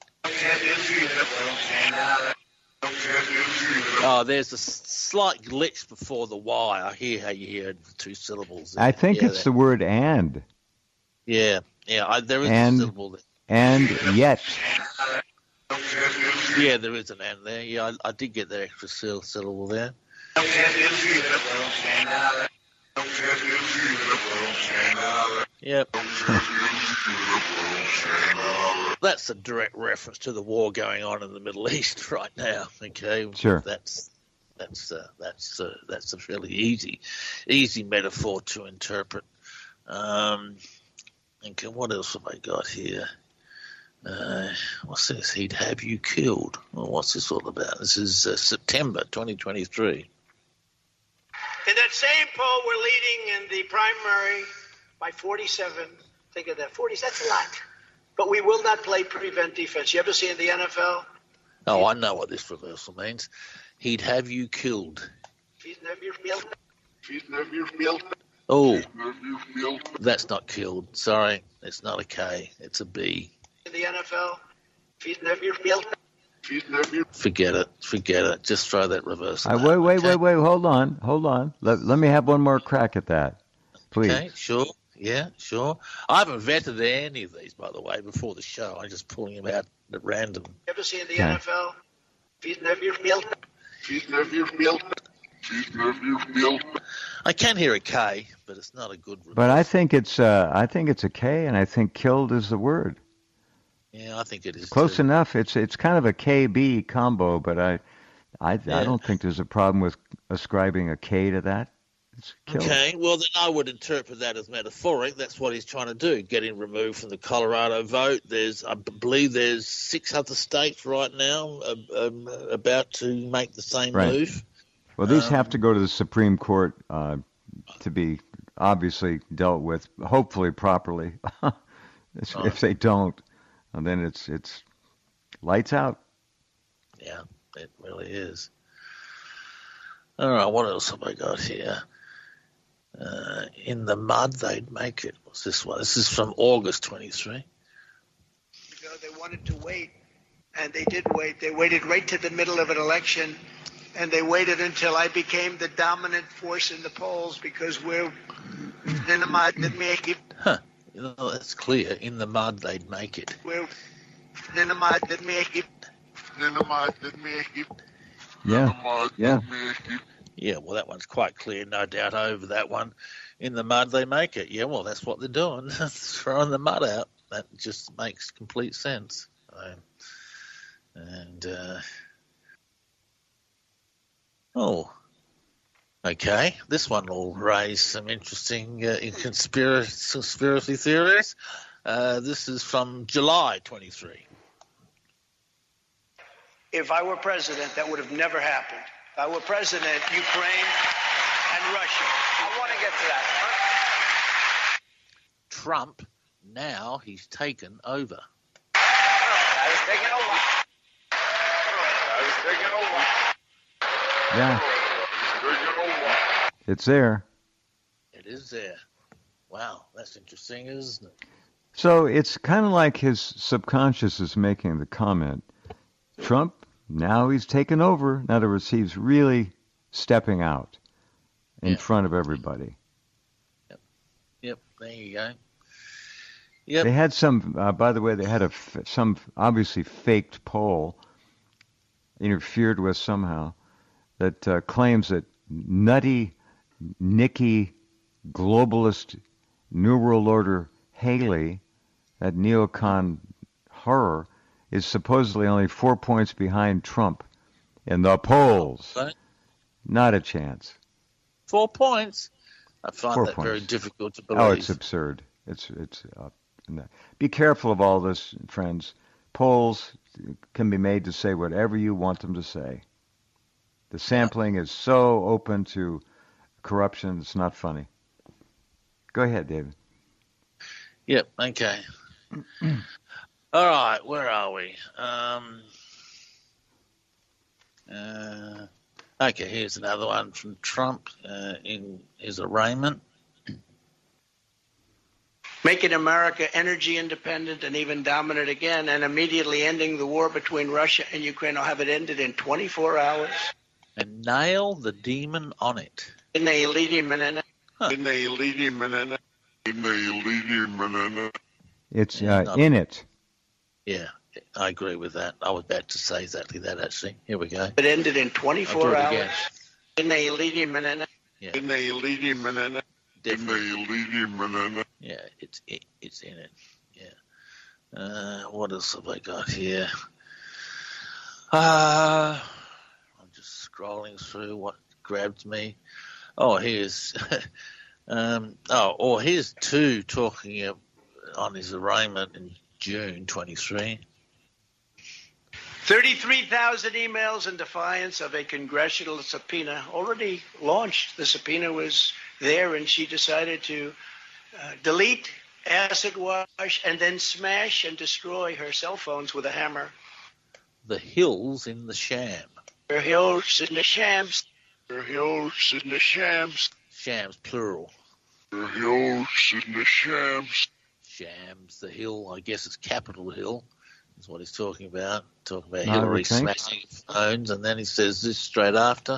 Speaker 2: Oh, there's a slight glitch before the Y. I hear how you hear two syllables there.
Speaker 1: I think it's the word and.
Speaker 2: Yeah. There is a syllable there.
Speaker 1: And yet.
Speaker 2: Yeah, there is an and there. Yeah, I did get the extra syllable there. Yep. That's a direct reference to the war going on in the Middle East right now. Okay,
Speaker 1: sure.
Speaker 2: That's a fairly easy metaphor to interpret. Okay, what else have I got here? What's this? He'd have you killed. Well, what's this all about? This is September 2023.
Speaker 7: In that same poll, we're leading in the primary by 47. Think of that. 40, that's a lot. But we will not play prevent defense. You ever see in the NFL?
Speaker 2: Oh, I know what this reversal means. He'd have you killed. Oh, that's not killed. Sorry, it's not a K. It's a B.
Speaker 7: In the NFL?
Speaker 2: Forget it. Just throw that reversal.
Speaker 1: Wait. Hold on. Let me have one more crack at that, please.
Speaker 2: Okay, sure. Yeah, sure. I haven't vetted any of these, by the way, before the show. I'm just pulling them out at random.
Speaker 7: You ever see in the NFL?
Speaker 2: I can hear a K, but it's not a good reversal.
Speaker 1: But I think it's a K, and I think killed is the word.
Speaker 2: Yeah, I think it is
Speaker 1: close
Speaker 2: too.
Speaker 1: enough. It's kind of a KB combo, but I don't think there's a problem with ascribing a K to that. It's killed.
Speaker 2: Okay, well then I would interpret that as metaphoric. That's what he's trying to do, get him removed from the Colorado vote. I believe there's 6 other states right now about to make the same move.
Speaker 1: Well, these have to go to the Supreme Court to be obviously dealt with, hopefully properly. If they don't, then it's lights out.
Speaker 2: Yeah, it really is. All right, what else have I got here? In the mud, they'd make it. What's this one? This is from August 23.
Speaker 7: They wanted to wait, and they did wait. They waited right to the middle of an election, and they waited until I became the dominant force in the polls because we're in the mud.
Speaker 2: Huh. That's clear. In the mud, they'd make it.
Speaker 7: We're in the mud.
Speaker 1: Yeah.
Speaker 2: Yeah, well, that one's quite clear, no doubt over that one. In the mud, they make it. Yeah, well, that's what they're doing, throwing the mud out. That just makes complete sense. Okay, this one will raise some interesting conspiracy theories. This is from July 23.
Speaker 7: If I were president, that would have never happened. If I were president, Ukraine and Russia. I want to get to that.
Speaker 2: Trump, now he's taken over.
Speaker 1: Yeah. It's there.
Speaker 2: It is there. Wow, that's interesting, isn't it?
Speaker 1: So it's kind of like his subconscious is making the comment. Trump, now he's taken over. In other words, he's really stepping out in front of everybody.
Speaker 2: Yep, there you go. Yep.
Speaker 1: They had some, by the way, they had some obviously faked poll interfered with somehow that claims that nutty Nikki globalist New World Order Haley, that neocon horror, is supposedly only 4 points behind Trump in the polls.
Speaker 2: Right.
Speaker 1: Not a chance.
Speaker 2: 4 points? I find
Speaker 1: 4
Speaker 2: that
Speaker 1: points.
Speaker 2: very difficult to believe.
Speaker 1: Oh, it's absurd. It's be careful of all this, friends. Polls can be made to say whatever you want them to say. The sampling is so open to corruption, it's not funny. Go ahead, David.
Speaker 2: Yep, okay. All right, where are we? Okay, here's another one from Trump in his arraignment.
Speaker 7: Making America energy independent and even dominant again, and immediately ending the war between Russia and Ukraine. I'll have it ended in 24 hours.
Speaker 2: And nail the demon on it.
Speaker 1: It's in it.
Speaker 2: Yeah, I agree with that. I was about to say exactly that, actually. Here we go.
Speaker 7: It ended in 24 hours.
Speaker 2: Yeah.
Speaker 7: Definitely.
Speaker 2: Yeah, it's in it. Yeah. What else have I got here? I'm just scrolling through what grabbed me. Oh, here's here's two talking on his arraignment in June 23.
Speaker 7: 33,000 emails in defiance of a congressional subpoena already launched. The subpoena was there, and she decided to delete, acid wash, and then smash and destroy her cell phones with a hammer.
Speaker 2: The hills in the sham.
Speaker 7: Her hills in the shams. Her hills in the shams.
Speaker 2: Shams, plural.
Speaker 7: Her hills in the shams.
Speaker 2: Shams, the hill, I guess it's Capitol Hill, is what he's talking about. Talking about
Speaker 1: I would
Speaker 2: Hillary
Speaker 1: think.
Speaker 2: smashing phones, and then he says this straight after.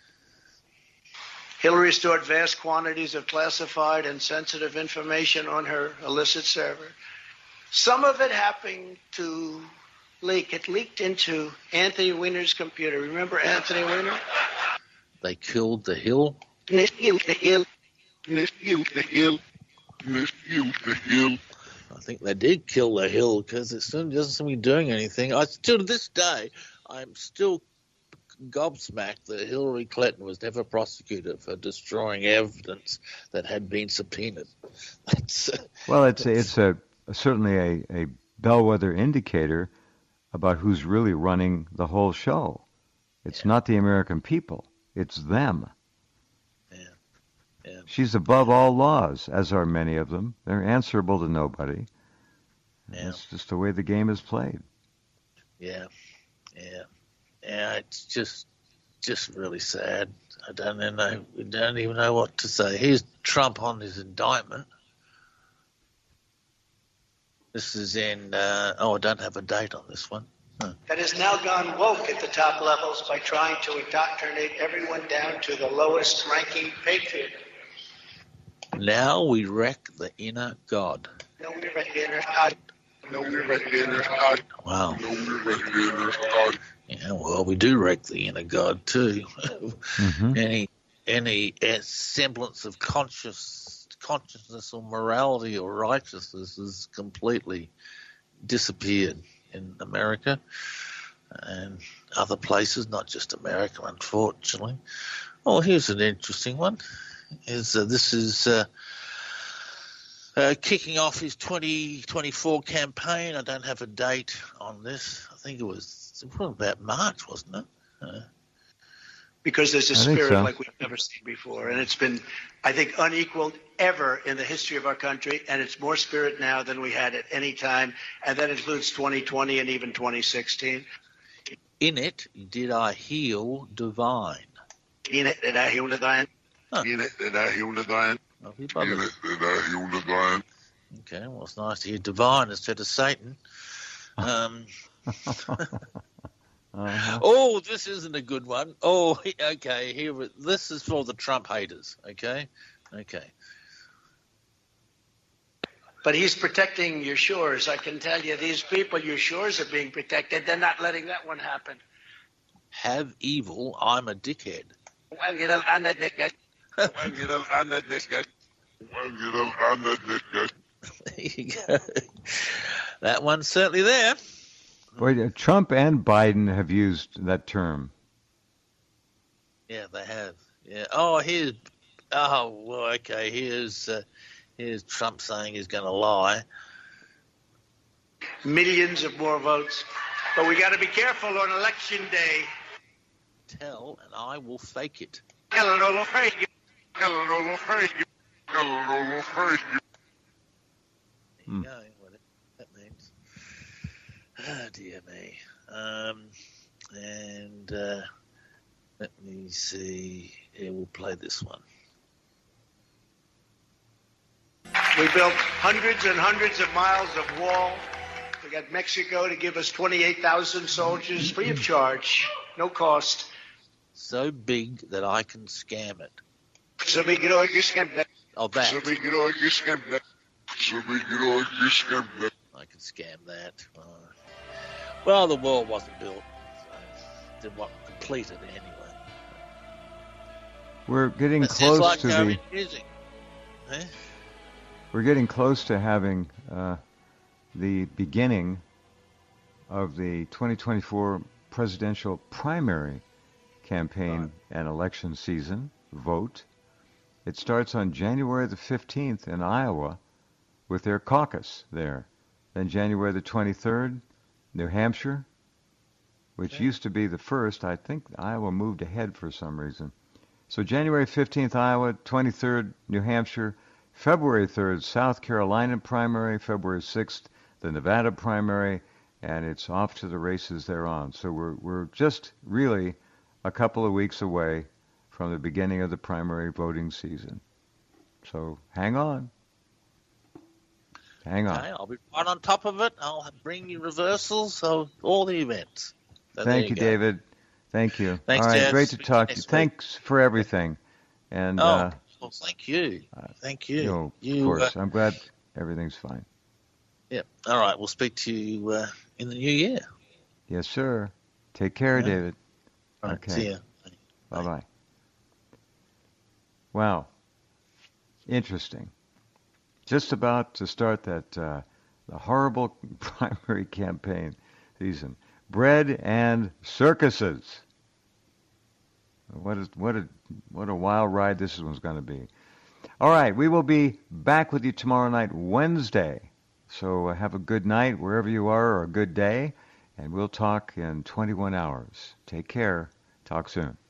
Speaker 7: Hillary stored vast quantities of classified and sensitive information on her illicit server. Some of it happened to leak. It leaked into Anthony Weiner's computer. Remember Anthony Weiner?
Speaker 2: They killed the hill.
Speaker 7: The hill.
Speaker 2: I think they did kill the hill because it still doesn't seem to be doing anything. To this day, I'm still gobsmacked that Hillary Clinton was never prosecuted for destroying evidence that had been subpoenaed.
Speaker 1: Well, it's certainly a bellwether indicator about who's really running the whole show. It's not the American people. It's them.
Speaker 2: Yeah.
Speaker 1: She's above all laws, as are many of them. They're answerable to nobody.
Speaker 2: Yeah.
Speaker 1: It's just the way the game is played.
Speaker 2: Yeah. It's just really sad. I don't even know what to say. Here's Trump on his indictment. This is in. I don't have a date on this one.
Speaker 7: That has now gone woke at the top levels by trying to indoctrinate everyone down to the lowest ranking patriot.
Speaker 2: Now we wreck the inner God.
Speaker 7: No, we wreck the inner God. No, we wreck the inner God.
Speaker 2: Wow.
Speaker 7: No, we wreck the inner God.
Speaker 2: Yeah, well, we do wreck the inner God too.
Speaker 1: Mm-hmm.
Speaker 2: Any semblance of consciousness or morality or righteousness has completely disappeared in America and other places, not just America, unfortunately. Oh, here's an interesting one. This is kicking off his 2024 campaign. I don't have a date on this. I think it was about March, wasn't it?
Speaker 7: Because there's a
Speaker 1: I think
Speaker 7: spirit
Speaker 1: so.
Speaker 7: like we've never seen before. And it's been, I think, unequaled ever in the history of our country. And it's more spirit now than we had at any time. And that includes 2020 and even 2016.
Speaker 2: In it, did I heal divine?
Speaker 7: In it, did I heal divine?
Speaker 6: In it, did I heal divine?
Speaker 2: Oh, he
Speaker 6: In
Speaker 2: bothered.
Speaker 6: it, did I heal divine?
Speaker 2: Okay, well, it's nice to hear divine instead of Satan.
Speaker 1: Uh-huh.
Speaker 2: Oh, this isn't a good one. Oh, okay. This is for the Trump haters. Okay.
Speaker 7: But he's protecting your shores. I can tell you, these people, your shores are being protected. They're not letting that one happen.
Speaker 2: Have evil. I'm a dickhead. There you go. That one's certainly there.
Speaker 1: Boy, Trump and Biden have used that term.
Speaker 2: Yeah, they have. Yeah. Oh, here's. Oh, well, okay. Here's Trump saying he's going to lie.
Speaker 7: Millions of more votes. But we got to be careful on election day.
Speaker 2: Tell, and I will fake it. There you go. Whatever that means. Oh, dear me. Let me see. Yeah, we'll play this one.
Speaker 7: We built hundreds and hundreds of miles of wall. We got Mexico to give us 28,000 soldiers free of charge, no cost.
Speaker 2: So big that I can scam it.
Speaker 7: So we can always scam that.
Speaker 2: Oh, that. I can scam that. Well, the wall wasn't built. So it wasn't completed anyway.
Speaker 1: We're getting
Speaker 2: It
Speaker 1: close
Speaker 2: sounds like
Speaker 1: to the.
Speaker 2: music. Eh?
Speaker 1: We're getting close to having the beginning of the 2024 presidential primary campaign and election season. Vote. It starts on January the 15th in Iowa with their caucus there. Then January the 23rd, New Hampshire, which used to be the first. I think Iowa moved ahead for some reason. So January 15th, Iowa, 23rd, New Hampshire, February 3rd, South Carolina primary, February 6th, the Nevada primary, and it's off to the races thereon. So we're just really a couple of weeks away from the beginning of the primary voting season. So hang on. Hang on.
Speaker 2: Okay, I'll be right on top of it. I'll bring you reversals of all the events. So
Speaker 1: Thank you, David. Thank you.
Speaker 2: Thanks,
Speaker 1: all right,
Speaker 2: Jeff.
Speaker 1: great to talk to you. Thanks for everything. And
Speaker 2: well, thank you. Thank you.
Speaker 1: Of course. I'm glad everything's fine.
Speaker 2: Yeah. All right. We'll speak to you in the new year.
Speaker 1: Yes, sir. Take care, David.
Speaker 2: All right,
Speaker 1: Okay.
Speaker 2: see ya.
Speaker 1: Bye-bye. Wow. Interesting. Just about to start that the horrible primary campaign season. Bread and circuses. What a wild ride this one's going to be. All right, we will be back with you tomorrow night, Wednesday. So have a good night wherever you are, or a good day, and we'll talk in 21 hours. Take care. Talk soon.